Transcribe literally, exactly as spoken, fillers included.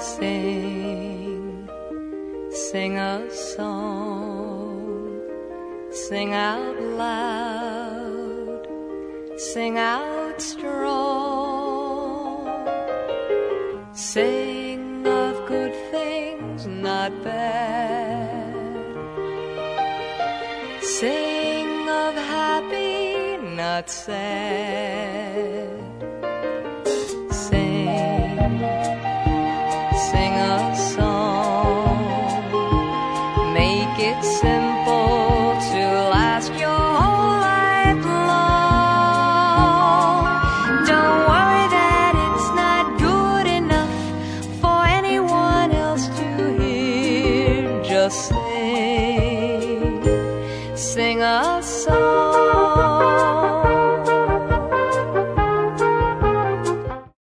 Sing, sing a song, sing out loud, sing out strong. Sing of good things, not bad. Sing of happy, not sad.